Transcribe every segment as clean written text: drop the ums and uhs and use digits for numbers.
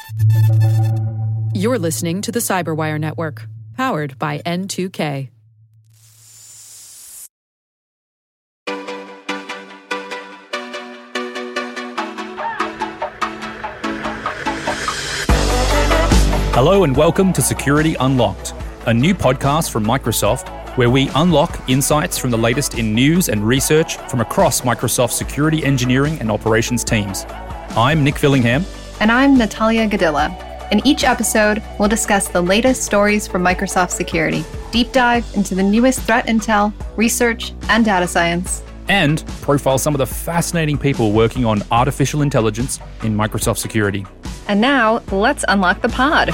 You're listening to the Cyberwire Network, powered by N2K. Hello and welcome to Security Unlocked, a new podcast from Microsoft where we unlock insights from the latest in news and research from across Microsoft's security engineering and operations teams. I'm Nick Fillingham. And I'm Natalia Gadilla. In each episode, we'll discuss the latest stories from Microsoft Security, deep dive into the newest threat intel, research, and data science, and profile some of the fascinating people working on artificial intelligence in Microsoft Security. And now, let's unlock the pod.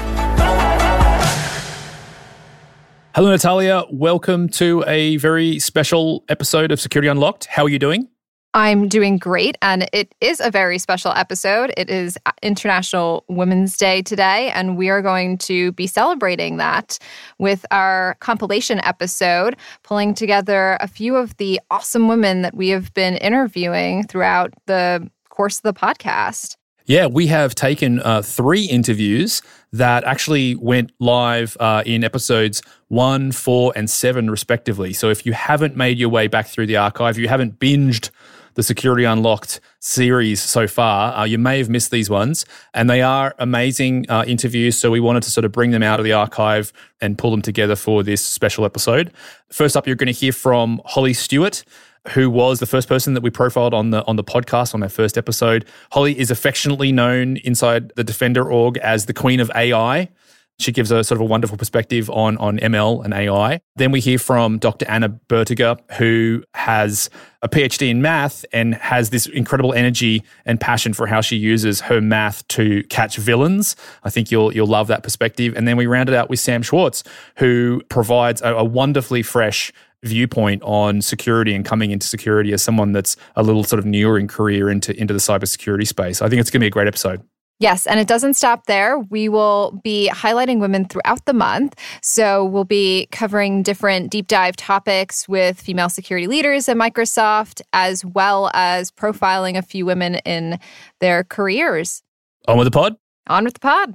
Hello, Natalia. Welcome to a very special episode of Security Unlocked. How are you doing? I'm doing great, and it is a very special episode. It is International Women's Day today, and we are going to be celebrating that with our compilation episode, pulling together a few of the awesome women that we have been interviewing throughout the course of the podcast. Yeah, we have taken 3 interviews that actually went live in episodes 1, 4, and 7, respectively. So if you haven't made your way back through the archive, you haven't binged the Security Unlocked series so far, you may have missed these ones. And they are amazing interviews, so we wanted to sort of bring them out of the archive and pull them together for this special episode. First up, you're going to hear from Holly Stewart, who was the first person that we profiled on the podcast on our first episode. Holly is affectionately known inside the Defender org as the Queen of AI. She gives a sort of a wonderful perspective on ML and AI. Then we hear from Dr. Anna Bertiger, who has a PhD in math and has this incredible energy and passion for how she uses her math to catch villains. I think you'll love that perspective. And then we round it out with Sam Schwartz, who provides a wonderfully fresh viewpoint on security and coming into security as someone that's a little sort of newer in career into the cybersecurity space. I think it's going to be a great episode. Yes, and it doesn't stop there. We will be highlighting women throughout the month. So we'll be covering different deep dive topics with female security leaders at Microsoft, as well as profiling a few women in their careers. On with the pod. On with the pod.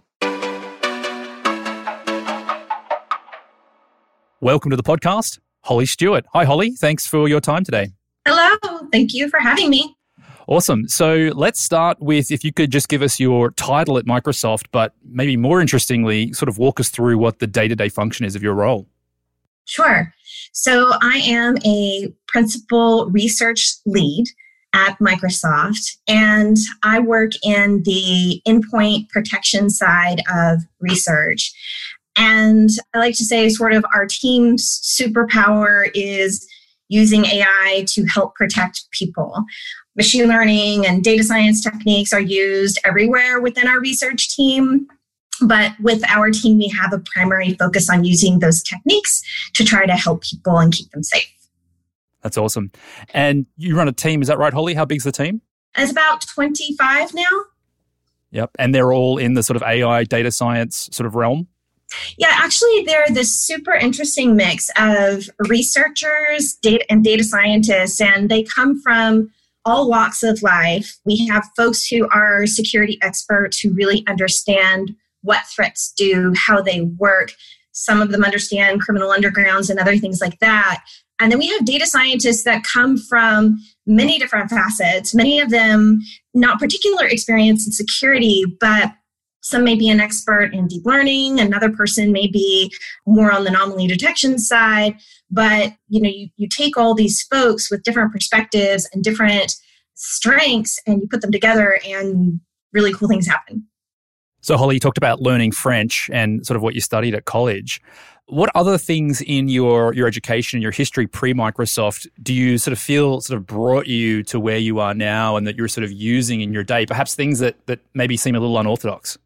Welcome to the podcast, Holly Stewart. Hi, Holly. Thanks for your time today. Hello. Thank you for having me. Awesome. So let's start with, if you could just give us your title at Microsoft, but maybe more interestingly, sort of walk us through what the day-to-day function is of your role. Sure. So I am a principal research lead at Microsoft, and I work in the endpoint protection side of research. And I like to say sort of our team's superpower is using AI to help protect people. Machine learning and data science techniques are used everywhere within our research team. But with our team, we have a primary focus on using those techniques to try to help people and keep them safe. That's awesome. And you run a team, is that right, Holly? How big's the team? It's about 25 now. Yep. And they're all in the sort of AI data science sort of realm? Yeah, actually, they're this super interesting mix of researchers, data scientists, and they come from all walks of life. We have folks who are security experts who really understand what threats do, how they work. Some of them understand criminal undergrounds and other things like that. And then we have data scientists that come from many different facets, many of them not particular experience in security, but some may be an expert in deep learning. Another person may be more on the anomaly detection side. But you take all these folks with different perspectives and different strengths, and you put them together, and really cool things happen. So, Holly, you talked about learning French and sort of what you studied at college. What other things in your education, your history pre-Microsoft, do you sort of feel sort of brought you to where you are now and that you're sort of using in your day? Perhaps things that maybe seem a little unorthodox.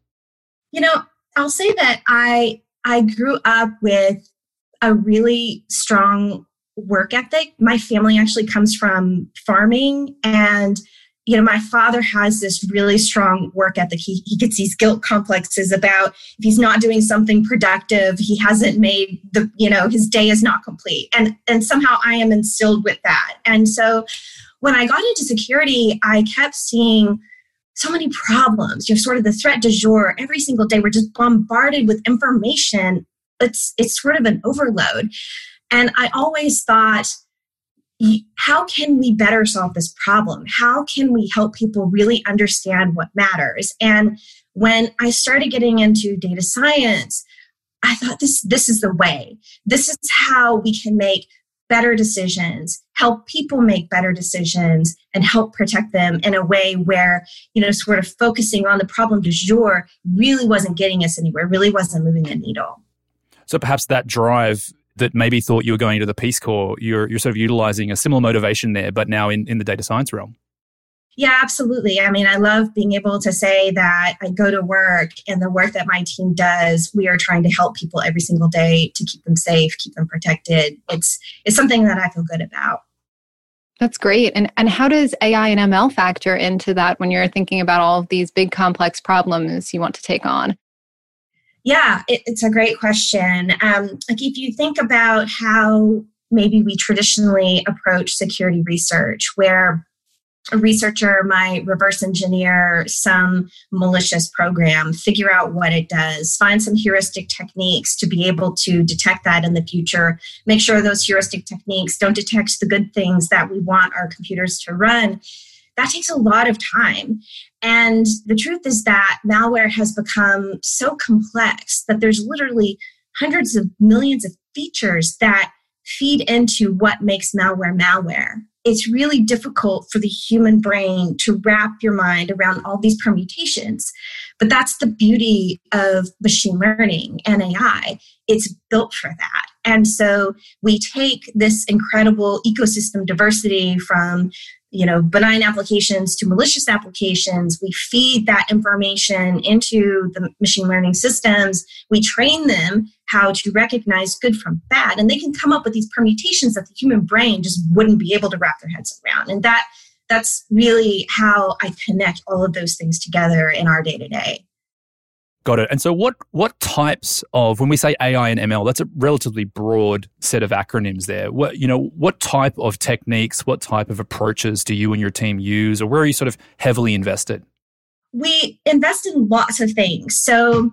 I'll say that I grew up with a really strong work ethic. My family actually comes from farming, and my father has this really strong work ethic. He gets these guilt complexes about if he's not doing something productive, he hasn't made his day is not complete. And somehow I am instilled with that. And so when I got into security, I kept seeing so many problems. You're sort of the threat du jour. Every single day, we're just bombarded with information. It's sort of an overload. And I always thought, how can we better solve this problem? How can we help people really understand what matters? And when I started getting into data science, I thought this is the way. This is how we can make better decisions, help people make better decisions, and help protect them in a way where, sort of focusing on the problem du jour really wasn't getting us anywhere, really wasn't moving the needle. So perhaps that drive that maybe thought you were going to the Peace Corps, you're sort of utilizing a similar motivation there, but now in the data science realm. Yeah, absolutely. I mean, I love being able to say that I go to work and the work that my team does, we are trying to help people every single day to keep them safe, keep them protected. It's something that I feel good about. That's great. And how does AI and ML factor into that when you're thinking about all of these big complex problems you want to take on? Yeah, it's a great question. Like if you think about how maybe we traditionally approach security research, where a researcher might reverse engineer some malicious program, figure out what it does, find some heuristic techniques to be able to detect that in the future, make sure those heuristic techniques don't detect the good things that we want our computers to run. That takes a lot of time. And the truth is that malware has become so complex that there's literally hundreds of millions of features that feed into what makes malware. It's really difficult for the human brain to wrap your mind around all these permutations. But that's the beauty of machine learning and AI. It's built for that. And so we take this incredible ecosystem diversity from benign applications to malicious applications. We feed that information into the machine learning systems. We train them how to recognize good from bad, and they can come up with these permutations that the human brain just wouldn't be able to wrap their heads around. And that's really how I connect all of those things together in our day-to-day. Got it. And so what types of, when we say AI and ML, that's a relatively broad set of acronyms there. What type of techniques, what type of approaches do you and your team use, or where are you sort of heavily invested? We invest in lots of things. So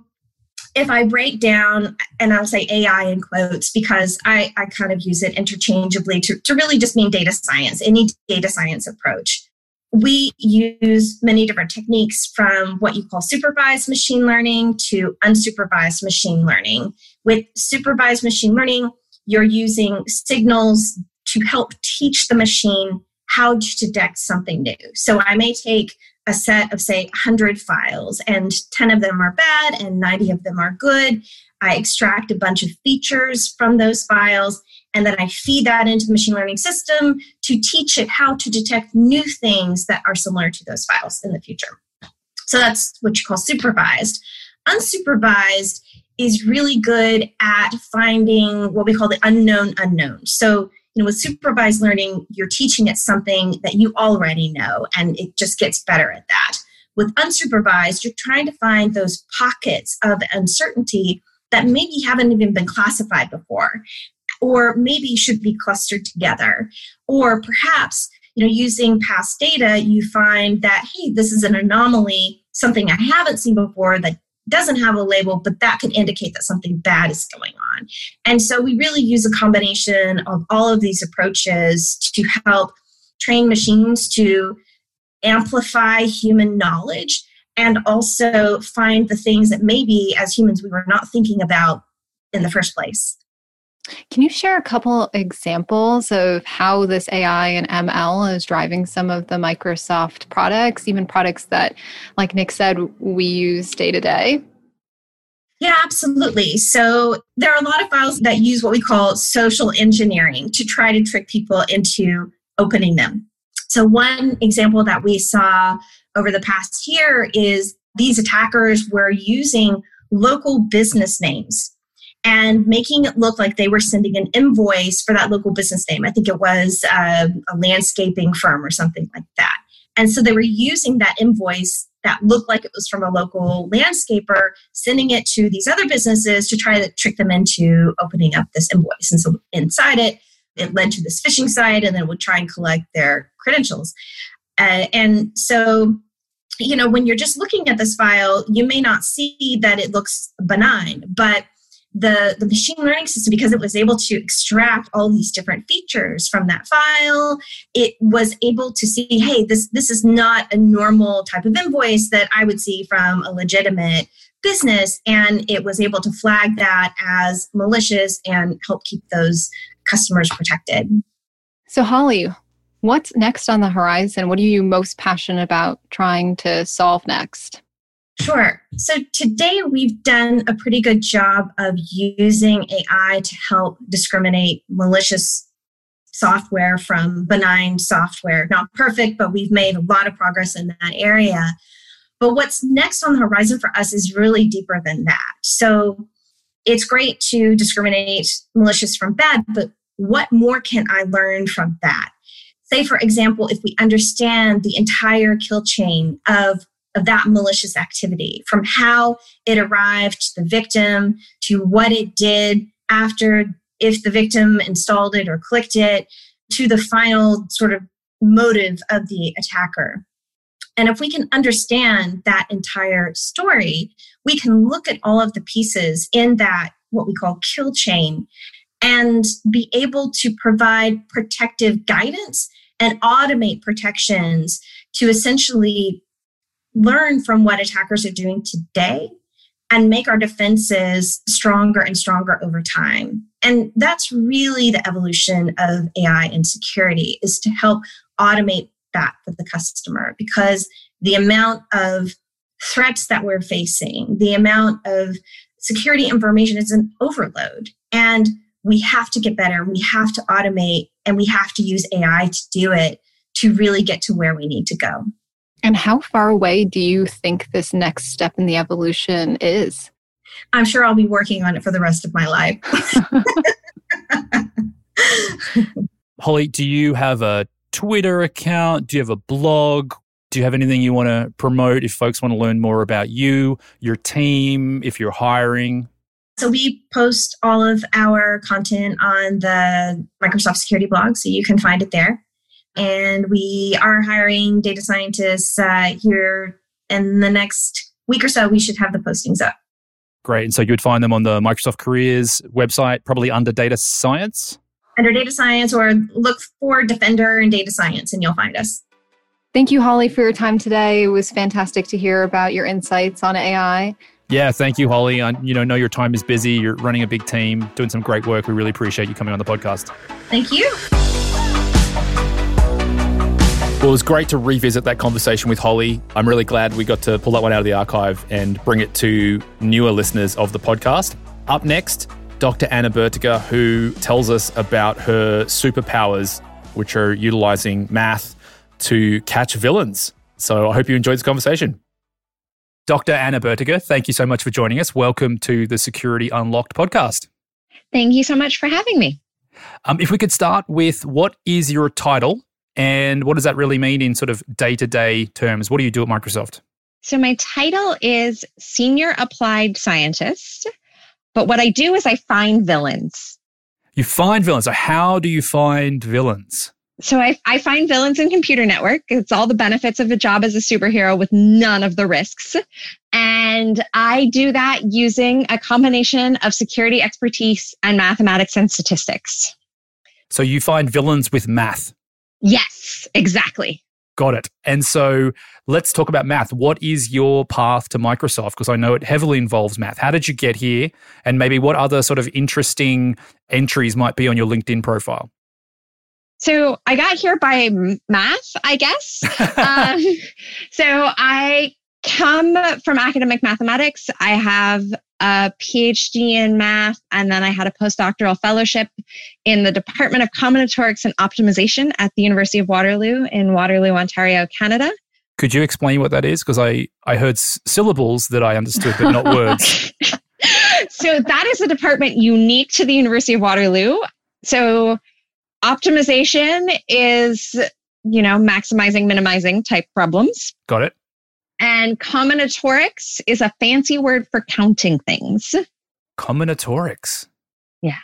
if I break down, and I'll say AI in quotes because I kind of use it interchangeably to really just mean data science, any data science approach. We use many different techniques from what you call supervised machine learning to unsupervised machine learning. With supervised machine learning, you're using signals to help teach the machine how to detect something new. So I may take a set of, say, 100 files, and 10 of them are bad and 90 of them are good. I extract a bunch of features from those files, and then I feed that into the machine learning system to teach it how to detect new things that are similar to those files in the future. So that's what you call supervised. Unsupervised is really good at finding what we call the unknown unknown. So, with supervised learning, you're teaching it something that you already know, and it just gets better at that. With unsupervised, you're trying to find those pockets of uncertainty that maybe haven't even been classified before, or maybe should be clustered together. Or perhaps, using past data, you find that, hey, this is an anomaly, something I haven't seen before that doesn't have a label, but that could indicate that something bad is going on. And so we really use a combination of all of these approaches to help train machines to amplify human knowledge and also find the things that maybe as humans we were not thinking about in the first place. Can you share a couple examples of how this AI and ML is driving some of the Microsoft products, even products that, like Nick said, we use day to day? Yeah, absolutely. So there are a lot of files that use what we call social engineering to try to trick people into opening them. So one example that we saw over the past year is these attackers were using local business names and making it look like they were sending an invoice for that local business name. I think it was a landscaping firm or something like that. And so they were using that invoice that looked like it was from a local landscaper, sending it to these other businesses to try to trick them into opening up this invoice. And so inside it led to this phishing site, and then would try and collect their credentials. And so when you're just looking at this file, you may not see that it looks benign, but the machine learning system, because it was able to extract all these different features from that file, it was able to see, hey, this is not a normal type of invoice that I would see from a legitimate business. And it was able to flag that as malicious and help keep those customers protected. So Holly, what's next on the horizon? What are you most passionate about trying to solve next? Sure. So today we've done a pretty good job of using AI to help discriminate malicious software from benign software. Not perfect, but we've made a lot of progress in that area. But what's next on the horizon for us is really deeper than that. So it's great to discriminate malicious from bad, but what more can I learn from that? Say, for example, if we understand the entire kill chain of that malicious activity, from how it arrived to the victim, to what it did after, if the victim installed it or clicked it, to the final sort of motive of the attacker. And if we can understand that entire story, we can look at all of the pieces in that, what we call kill chain, and be able to provide protective guidance and automate protections to essentially learn from what attackers are doing today and make our defenses stronger and stronger over time. And that's really the evolution of AI and security, is to help automate that for the customer, because the amount of threats that we're facing, the amount of security information is an overload. And we have to get better, we have to automate, and we have to use AI to do it to really get to where we need to go. And how far away do you think this next step in the evolution is? I'm sure I'll be working on it for the rest of my life. Holly, do you have a Twitter account? Do you have a blog? Do you have anything you want to promote if folks want to learn more about you, your team, if you're hiring? So we post all of our content on the Microsoft Security blog, so you can find it there. And we are hiring data scientists here in the next week or so. We should have the postings up. Great. And so you would find them on the Microsoft Careers website, probably under data science? Under data science, or look for Defender and data science and you'll find us. Thank you, Holly, for your time today. It was fantastic to hear about your insights on AI. Yeah, thank you, Holly. I know your time is busy. You're running a big team, doing some great work. We really appreciate you coming on the podcast. Thank you. Well, it was great to revisit that conversation with Holly. I'm really glad we got to pull that one out of the archive and bring it to newer listeners of the podcast. Up next, Dr. Anna Bertiga, who tells us about her superpowers, which are utilizing math to catch villains. So I hope you enjoyed this conversation. Dr. Anna Bertiga, thank you so much for joining us. Welcome to the Security Unlocked podcast. Thank you so much for having me. If we could start with, what is your title and what does that really mean in sort of day-to-day terms? What do you do at Microsoft? So my title is Senior Applied Scientist, but what I do is I find villains. You find villains. So how do you find villains? So I find villains in Computer Network. It's all the benefits of a job as a superhero with none of the risks. And I do that using a combination of security expertise and mathematics and statistics. So you find villains with math? Yes, exactly. Got it. And so let's talk about math. What is your path to Microsoft? Because I know it heavily involves math. How did you get here? And maybe what other sort of interesting entries might be on your LinkedIn profile? So I got here by math, I guess. So I come from academic mathematics. I have a PhD in math, and then I had a postdoctoral fellowship in the Department of Combinatorics and Optimization at the University of Waterloo in Waterloo, Ontario, Canada. Could you explain what that is? Because I heard syllables that I understood, but not words. So that is a department unique to the University of Waterloo. So optimization is, maximizing, minimizing type problems. Got it. And combinatorics is a fancy word for counting things. Combinatorics? Yeah.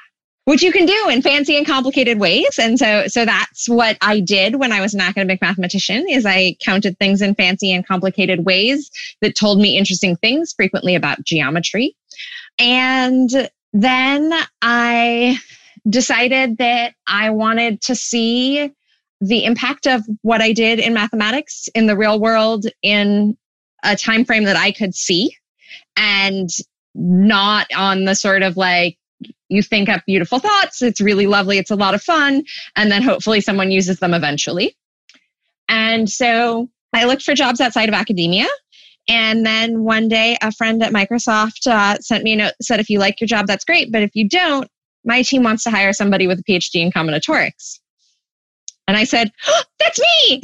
which you can do in fancy and complicated ways. And so that's what I did when I was an academic mathematician, is I counted things in fancy and complicated ways that told me interesting things, frequently about geometry. And then I decided that I wanted to see the impact of what I did in mathematics in the real world in a time frame that I could see, and not on the sort of like, you think up beautiful thoughts, it's really lovely, it's a lot of fun, and then hopefully someone uses them eventually. And so I looked for jobs outside of academia. And then one day, a friend at Microsoft sent me a note, said, if you like your job, that's great. But if you don't, my team wants to hire somebody with a PhD in combinatorics. And I said, oh, that's me.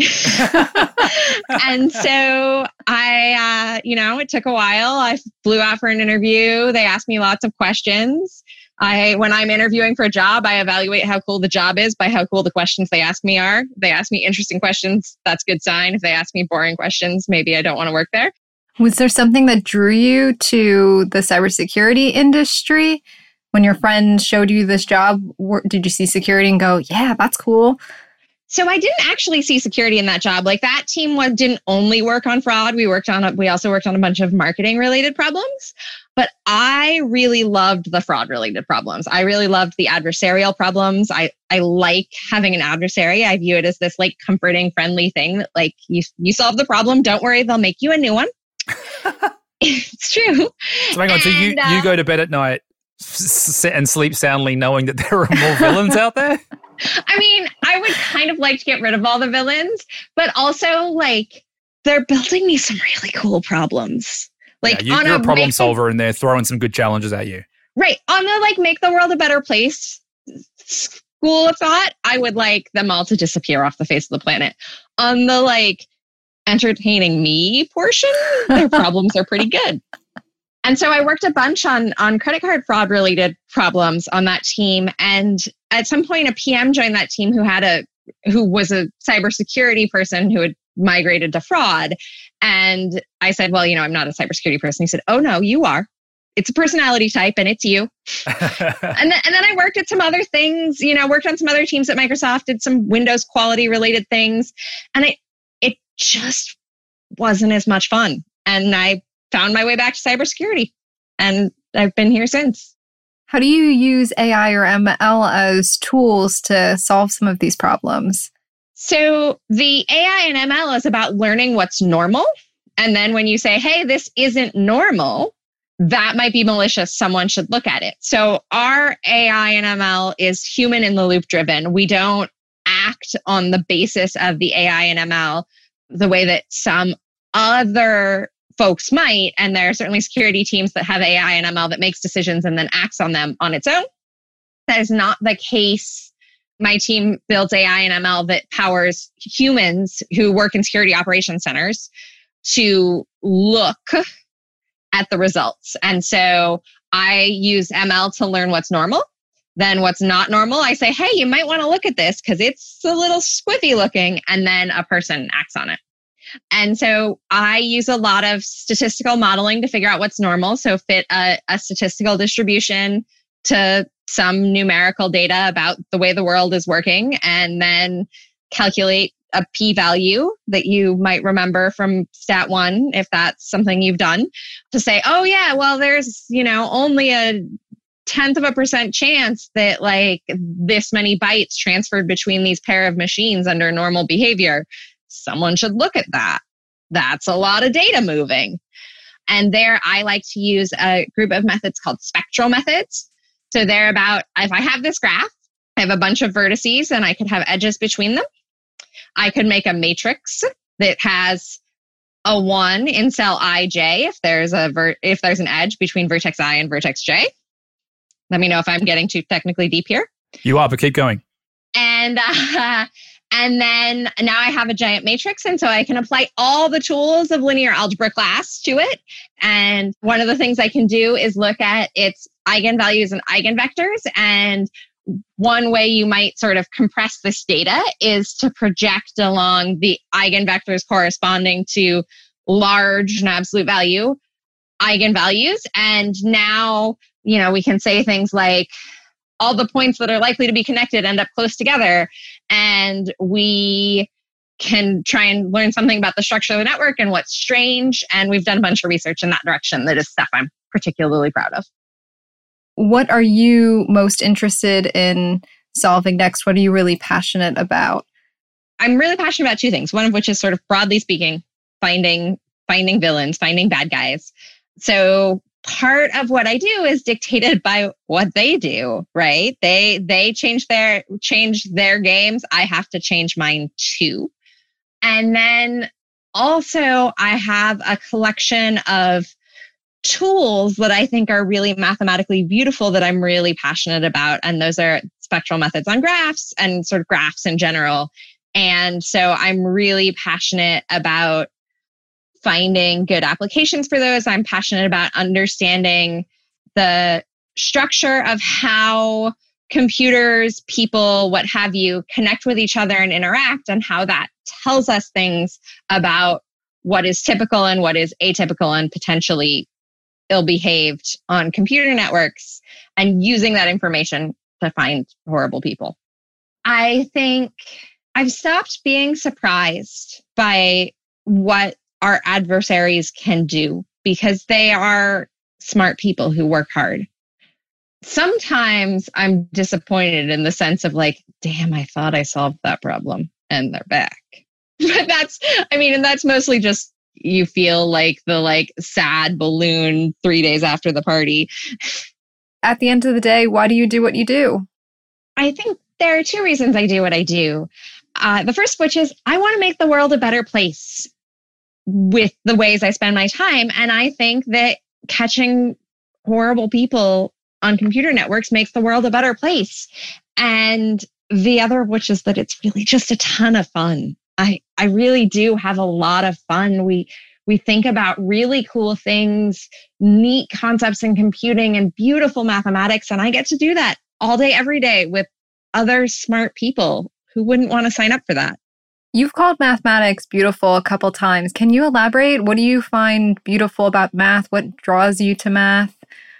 And so it took a while. I flew out for an interview. They asked me lots of questions. When I'm interviewing for a job, I evaluate how cool the job is by how cool the questions they ask me are. They ask me interesting questions. That's a good sign. If they ask me boring questions, maybe I don't want to work there. Was there something that drew you to the cybersecurity industry? When your friend showed you this job, did you see security and go, yeah, that's cool? So I didn't actually see security in that job. Like, that team didn't only work on fraud. We also worked on a bunch of marketing related problems. But I really loved the fraud related problems. I really loved the adversarial problems. I like having an adversary. I view it as this like comforting, friendly thing that like you solve the problem. Don't worry, they'll make you a new one. It's true. So hang on, so you go to bed at night and sleep soundly knowing that there are more villains out there? I mean, I would kind of like to get rid of all the villains, but also like they're building me some really cool problems. Like, you're a problem solver and they're throwing some good challenges at you. Right. On the like make the world a better place school of thought, I would like them all to disappear off the face of the planet. On the like entertaining me portion, their problems are pretty good. And so I worked a bunch on credit card fraud related problems on that team. And at some point, a PM joined that team who was a cybersecurity person who had migrated to fraud. And I said, well, I'm not a cybersecurity person. He said, oh no, you are. It's a personality type and it's you. and then I worked at some other things, worked on some other teams at Microsoft, did some Windows quality related things. And it just wasn't as much fun. And I found my way back to cybersecurity, and I've been here since. How do you use AI or ML as tools to solve some of these problems? So the AI and ML is about learning what's normal. And then when you say, hey, this isn't normal, that might be malicious. Someone should look at it. So our AI and ML is human in the loop driven. We don't act on the basis of the AI and ML the way that some other folks might. And there are certainly security teams that have AI and ML that makes decisions and then acts on them on its own. That is not the case. My team builds AI and ML that powers humans who work in security operations centers to look at the results. And so I use ML to learn what's normal. Then what's not normal, I say, hey, you might want to look at this because it's a little squiffy looking. And then a person acts on it. And so I use a lot of statistical modeling to figure out what's normal. So fit a statistical distribution to some numerical data about the way the world is working, and then calculate a p-value that you might remember from Stat 1, if that's something you've done, to say, oh yeah, well, there's, only a 0.1% chance that like this many bytes transferred between these pair of machines under normal behavior. Someone should look at that. That's a lot of data moving. And there I like to use a group of methods called spectral methods. So they're about, if I have this graph, I have a bunch of vertices and I could have edges between them. I could make a matrix that has a 1 in cell ij if there's an edge between vertex I and vertex j. Let me know if I'm getting too technically deep here. You are, but keep going. And then now I have a giant matrix, and so I can apply all the tools of linear algebra class to it. And one of the things I can do is look at its eigenvalues and eigenvectors. And one way you might sort of compress this data is to project along the eigenvectors corresponding to large and absolute value eigenvalues. And now, we can say things like, all the points that are likely to be connected end up close together. And we can try and learn something about the structure of the network and what's strange. And we've done a bunch of research in that direction that is stuff I'm particularly proud of. What are you most interested in solving next? What are you really passionate about? I'm really passionate about two things. One of which is sort of broadly speaking, finding villains, finding bad guys. So part of what I do is dictated by what they do, right? They change their games. I have to change mine too. And then also I have a collection of tools that I think are really mathematically beautiful that I'm really passionate about. And those are spectral methods on graphs and sort of graphs in general. And so I'm really passionate about finding good applications for those. I'm passionate about understanding the structure of how computers, people, what have you, connect with each other and interact, and how that tells us things about what is typical and what is atypical and potentially ill-behaved on computer networks, and using that information to find horrible people. I think I've stopped being surprised by what our adversaries can do, because they are smart people who work hard. Sometimes I'm disappointed in the sense of like, damn, I thought I solved that problem and they're back. But that's mostly just, you feel like the sad balloon 3 days after the party. At the end of the day, why do you do what you do? I think there are two reasons I do what I do. The first of which is I want to make the world a better place with the ways I spend my time. And I think that catching horrible people on computer networks makes the world a better place. And the other of which is that it's really just a ton of fun. I really do have a lot of fun. We think about really cool things, neat concepts in computing and beautiful mathematics. And I get to do that all day, every day with other smart people who wouldn't want to sign up for that. You've called mathematics beautiful a couple times. Can you elaborate? What do you find beautiful about math? What draws you to math?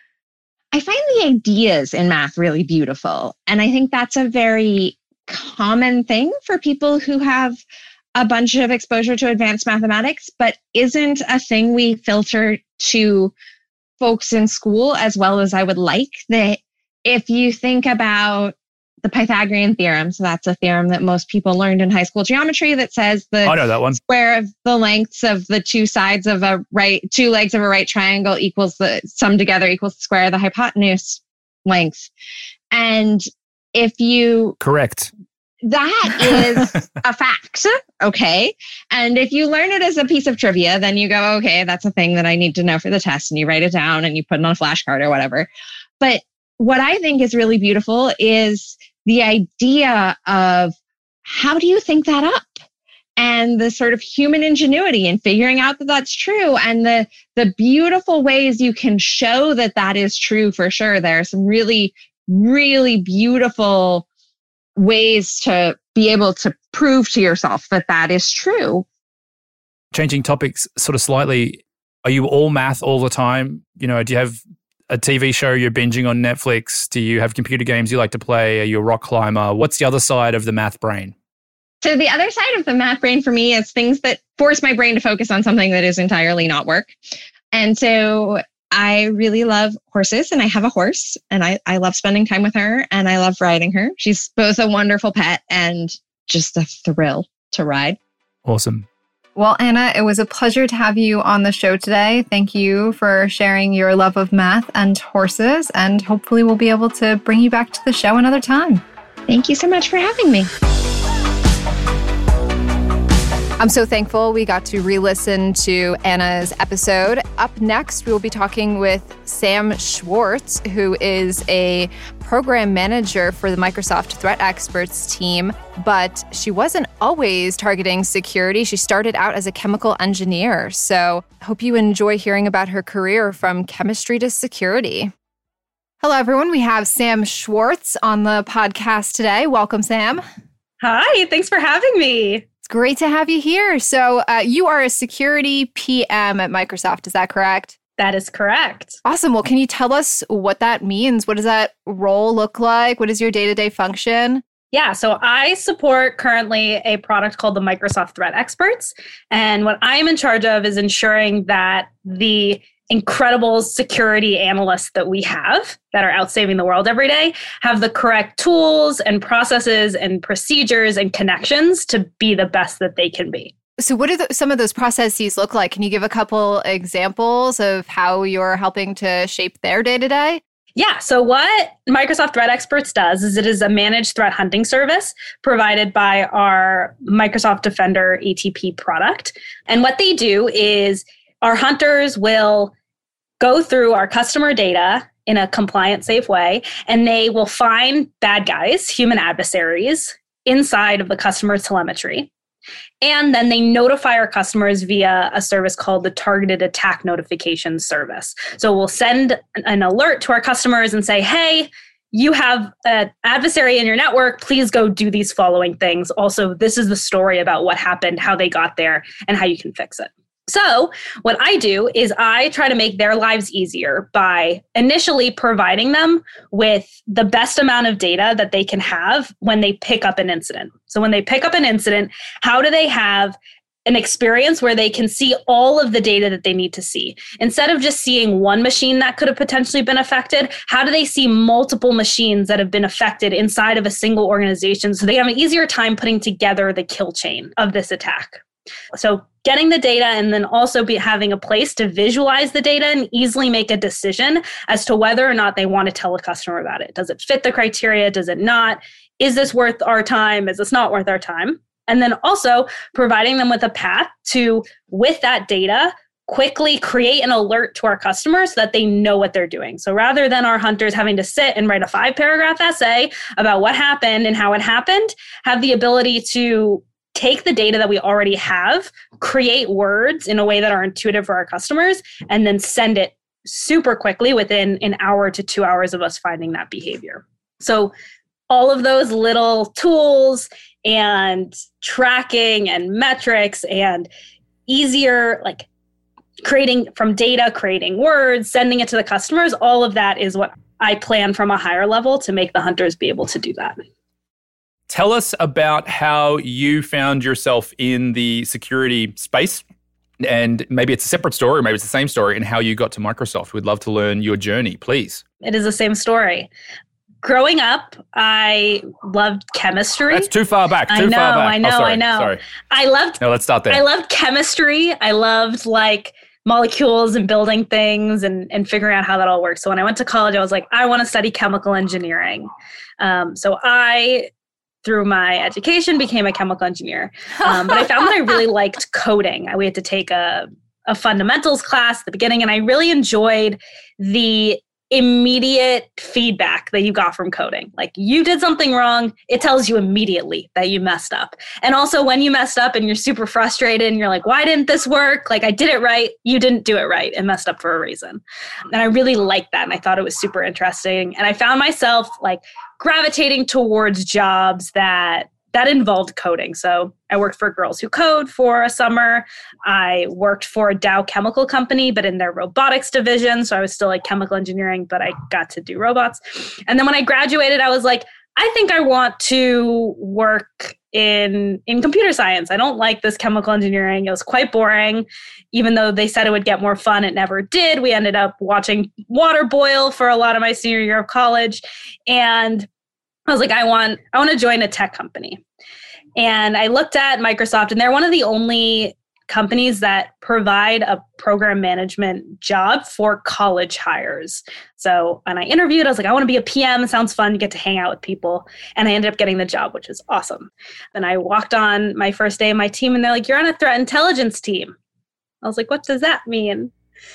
I find the ideas in math really beautiful. And I think that's a very common thing for people who have a bunch of exposure to advanced mathematics, but isn't a thing we filter to folks in school as well as I would like. That if you think about the Pythagorean theorem, so that's a theorem that most people learned in high school geometry that says the I know that one. Square of the lengths of the two sides of two legs of a right triangle equals the sum together equals the square of the hypotenuse length. And if you... Correct. That is a fact, okay? And if you learn it as a piece of trivia, then you go, okay, that's a thing that I need to know for the test, and you write it down and you put it on a flashcard or whatever. But what I think is really beautiful is the idea of how do you think that up? And the sort of human ingenuity in figuring out that that's true, and the beautiful ways you can show that that is true for sure. There are some really, really beautiful ways to be able to prove to yourself that that is true. Changing topics sort of slightly, are you all math all the time? You know, do you have a TV show you're binging on Netflix? Do you have computer games you like to play? Are you a rock climber? What's the other side of the math brain? So the other side of the math brain for me is things that force my brain to focus on something that is entirely not work. And so I really love horses, and I have a horse, and I love spending time with her, and I love riding her. She's both a wonderful pet and just a thrill to ride. Awesome. Well, Anna, it was a pleasure to have you on the show today. Thank you for sharing your love of math and horses, and hopefully we'll be able to bring you back to the show another time. Thank you so much for having me. I'm so thankful we got to re-listen to Anna's episode. Up next, we will be talking with Sam Schwartz, who is a program manager for the Microsoft Threat Experts team, but she wasn't always targeting security. She started out as a chemical engineer. So hope you enjoy hearing about her career from chemistry to security. Hello, everyone. We have Sam Schwartz on the podcast today. Welcome, Sam. Hi, thanks for having me. Great to have you here. So you are a security PM at Microsoft. Is that correct? That is correct. Awesome. Well, can you tell us what that means? What does that role look like? What is your day-to-day function? Yeah, so I support currently a product called the Microsoft Threat Experts. And what I'm in charge of is ensuring that the incredible security analysts that we have that are out saving the world every day have the correct tools and processes and procedures and connections to be the best that they can be. So what do some of those processes look like? Can you give a couple examples of how you're helping to shape their day-to-day? Yeah, so what Microsoft Threat Experts does is it is a managed threat hunting service provided by our Microsoft Defender ATP product. And what they do is our hunters will go through our customer data in a compliant, safe way, and they will find bad guys, human adversaries, inside of the customer's telemetry. And then they notify our customers via a service called the Targeted Attack Notification Service. So we'll send an alert to our customers and say, hey, you have an adversary in your network. Please go do these following things. Also, this is the story about what happened, how they got there, and how you can fix it. So what I do is I try to make their lives easier by initially providing them with the best amount of data that they can have when they pick up an incident. So when they pick up an incident, how do they have an experience where they can see all of the data that they need to see? Instead of just seeing one machine that could have potentially been affected, how do they see multiple machines that have been affected inside of a single organization so they have an easier time putting together the kill chain of this attack? So getting the data and then also having a place to visualize the data and easily make a decision as to whether or not they want to tell a customer about it. Does it fit the criteria? Does it not? Is this worth our time? Is this not worth our time? And then also providing them with a path to, with that data, quickly create an alert to our customers so that they know what they're doing. So rather than our hunters having to sit and write a 5-paragraph essay about what happened and how it happened, have the ability to take the data that we already have, create words in a way that are intuitive for our customers, and then send it super quickly within an hour to 2 hours of us finding that behavior. So all of those little tools and tracking and metrics and easier, like creating from data, creating words, sending it to the customers, all of that is what I plan from a higher level to make the hunters be able to do that. Tell us about how you found yourself in the security space, and maybe it's a separate story, or maybe it's the same story, and how you got to Microsoft. We'd love to learn your journey, please. It is the same story. Growing up, I loved chemistry. That's too far back. I know. Sorry. No, let's start there. I loved chemistry. I loved like molecules and building things and figuring out how that all works. So when I went to college, I was like, I want to study chemical engineering. So I, through my education, became a chemical engineer. But I found that I really liked coding. We had to take a fundamentals class at the beginning, and I really enjoyed the immediate feedback that you got from coding. Like, you did something wrong, it tells you immediately that you messed up. And also when you messed up and you're super frustrated and you're like, why didn't this work? Like, I did it right, you didn't do it right and messed up for a reason. And I really liked that. And I thought it was super interesting. And I found myself like gravitating towards jobs that involved coding. So I worked for Girls Who Code for a summer. I worked for a Dow chemical company, but in their robotics division. So I was still like chemical engineering, but I got to do robots. And then when I graduated, I was like, I think I want to work in computer science. I don't like this chemical engineering. It was quite boring. Even though they said it would get more fun, it never did. We ended up watching water boil for a lot of my senior year of college. And I was like, I want to join a tech company. And I looked at Microsoft, and they're one of the only companies that provide a program management job for college hires. So when I interviewed, I was like, I want to be a PM. It sounds fun. You get to hang out with people. And I ended up getting the job, which is awesome. Then I walked on my first day of my team, and they're like, you're on a threat intelligence team. I was like, what does that mean?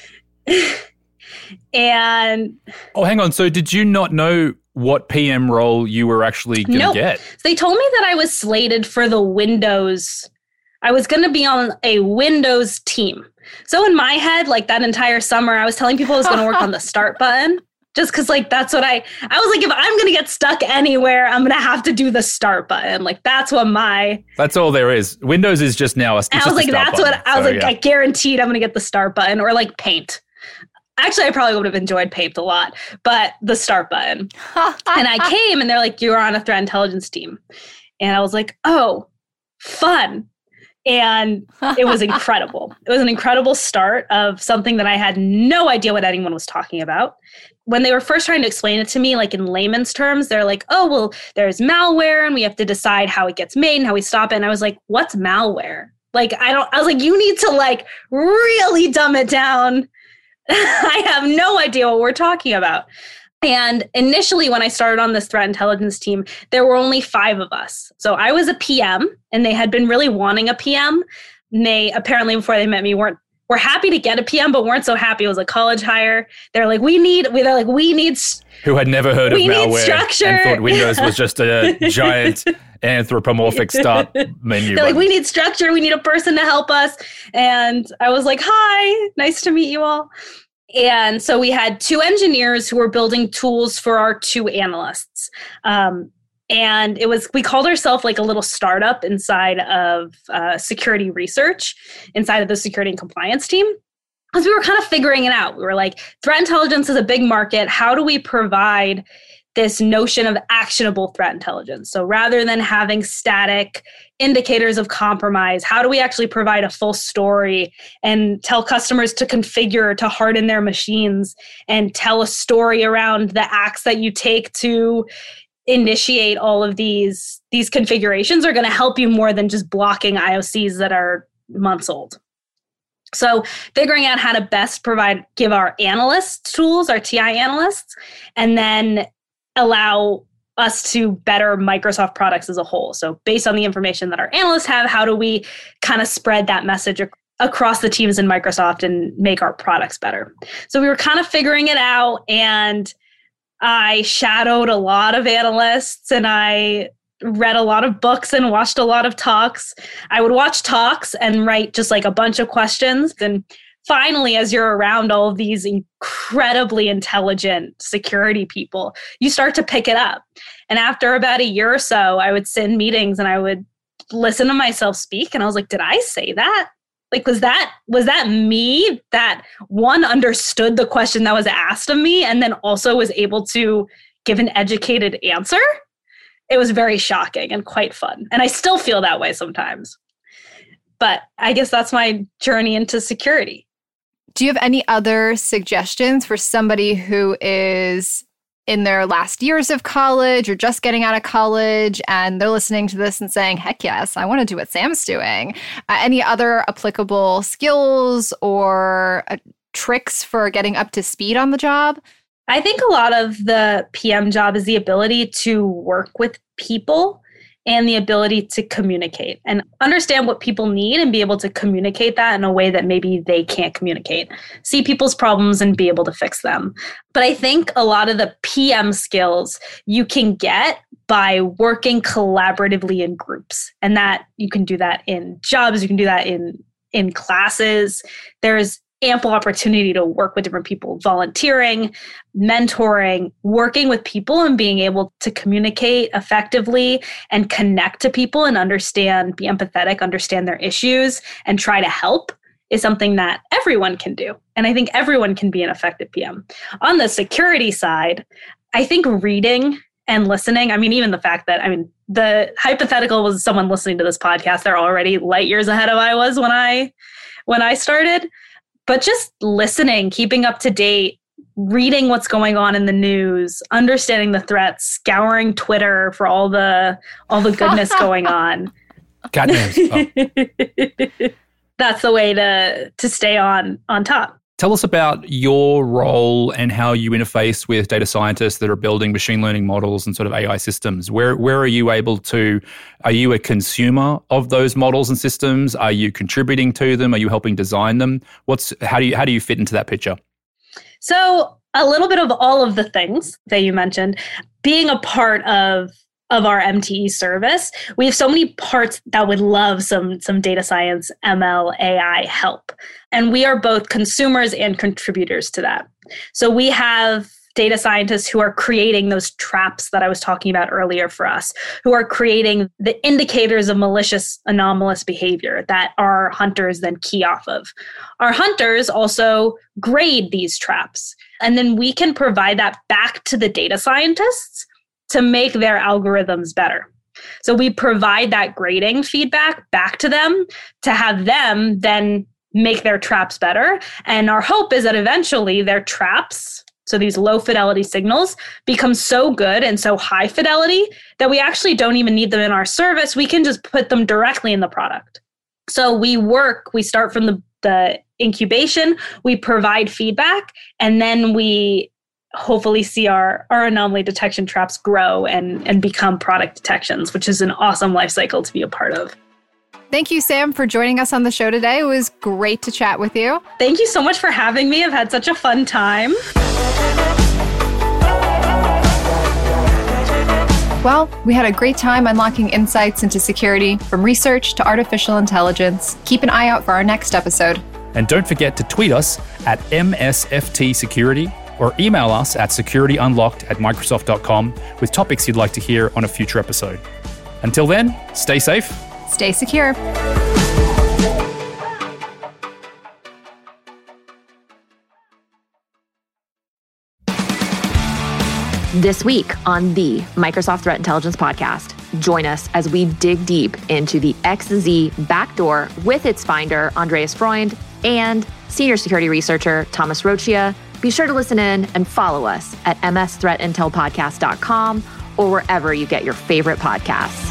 And hang on. So did you not know what PM role you were actually going to get? So they told me that I was slated for the Windows. I was going to be on a Windows team. So in my head, like that entire summer, I was telling people I was going to work on the start button, just because like that's what I was like, if I'm going to get stuck anywhere, I'm going to have to do the start button. Like that's all there is. Windows is just now I was like, I guaranteed I'm going to get the start button, or like Paint. Actually, I probably would have enjoyed Paped a lot, but the start button. And I came and they're like, you're on a threat intelligence team. And I was like, oh, fun. And it was incredible. It was an incredible start of something that I had no idea what anyone was talking about. When they were first trying to explain it to me, like in layman's terms, they're like, oh, well, there's malware and we have to decide how it gets made and how we stop it. And I was like, what's malware? Like, I was like, you need to like really dumb it down. I have no idea what we're talking about. And initially, when I started on this threat intelligence team, there were only 5 of us. So I was a PM, and they had been really wanting a PM. And they apparently, before they met me, were happy to get a PM, but weren't so happy. It was a college hire. They're like, we need. Who had never heard of malware structure. And thought Windows was just a giant anthropomorphic start menu. They're like, we need structure. We need a person to help us. And I was like, hi, nice to meet you all. And so we had 2 engineers who were building tools for our 2 analysts. And we called ourselves like a little startup inside of security research, inside of the security and compliance team. Because we were kind of figuring it out. We were like, threat intelligence is a big market. How do we provide this notion of actionable threat intelligence? So rather than having static indicators of compromise, how do we actually provide a full story and tell customers to configure, to harden their machines, and tell a story around the acts that you take to initiate all of these configurations are going to help you more than just blocking IOCs that are months old. So figuring out how to best give our analysts tools, our TI analysts, and then allow us to better Microsoft products as a whole. So based on the information that our analysts have, how do we kind of spread that message across the teams in Microsoft and make our products better? So we were kind of figuring it out, and I shadowed a lot of analysts, and I read a lot of books and watched a lot of talks. I would watch talks and write just like a bunch of questions. And finally, as you're around all of these incredibly intelligent security people, you start to pick it up. And after about a year or so, I would sit in meetings and I would listen to myself speak. And I was like, did I say that? Like, was that me that one understood the question that was asked of me and then also was able to give an educated answer? It was very shocking and quite fun. And I still feel that way sometimes. But I guess that's my journey into security. Do you have any other suggestions for somebody who is in their last years of college or just getting out of college and they're listening to this and saying, heck yes, I want to do what Sam's doing? Any other applicable skills or tricks for getting up to speed on the job? I think a lot of the PM job is the ability to work with people and the ability to communicate and understand what people need and be able to communicate that in a way that maybe they can't communicate. See people's problems and be able to fix them. But I think a lot of the PM skills you can get by working collaboratively in groups. And that you can do that in jobs, you can do that in classes. There's ample opportunity to work with different people, volunteering, mentoring, working with people and being able to communicate effectively and connect to people and understand, be empathetic, understand their issues and try to help is something that everyone can do. And I think everyone can be an effective PM. On the security side, I think reading and listening, even the fact that, the hypothetical was someone listening to this podcast, they're already light years ahead of I was when I started. But just listening, keeping up to date, reading what's going on in the news, understanding the threats, scouring Twitter for all the goodness going on. Cat names. Oh. That's the way to stay on top. Tell us about your role and how you interface with data scientists that are building machine learning models and sort of AI systems. Where are you are you a consumer of those models and systems? Are you contributing to them? Are you helping design them? How do you fit into that picture? So a little bit of all of the things that you mentioned, being a part of our MTE service, we have so many parts that would love some data science, ML, AI help. And we are both consumers and contributors to that. So we have data scientists who are creating those traps that I was talking about earlier for us, who are creating the indicators of malicious, anomalous behavior that our hunters then key off of. Our hunters also grade these traps, and then we can provide that back to the data scientists to make their algorithms better. So we provide that grading feedback back to them to have them then make their traps better. And our hope is that eventually their traps, so these low fidelity signals, become so good and so high fidelity that we actually don't even need them in our service. We can just put them directly in the product. So we start from the incubation, we provide feedback, and then we hopefully see our anomaly detection traps grow and become product detections, which is an awesome life cycle to be a part of. Thank you, Sam, for joining us on the show today. It was great to chat with you. Thank you so much for having me. I've had such a fun time. Well, we had a great time unlocking insights into security from research to artificial intelligence. Keep an eye out for our next episode. And don't forget to tweet us at MSFT Security or email us at securityunlocked@microsoft.com with topics you'd like to hear on a future episode. Until then, stay safe. Stay secure. This week on the Microsoft Threat Intelligence Podcast, join us as we dig deep into the XZ backdoor with its finder, Andreas Freund, and senior security researcher, Thomas Rochia. Be sure to listen in and follow us at msthreatintelpodcast.com or wherever you get your favorite podcasts.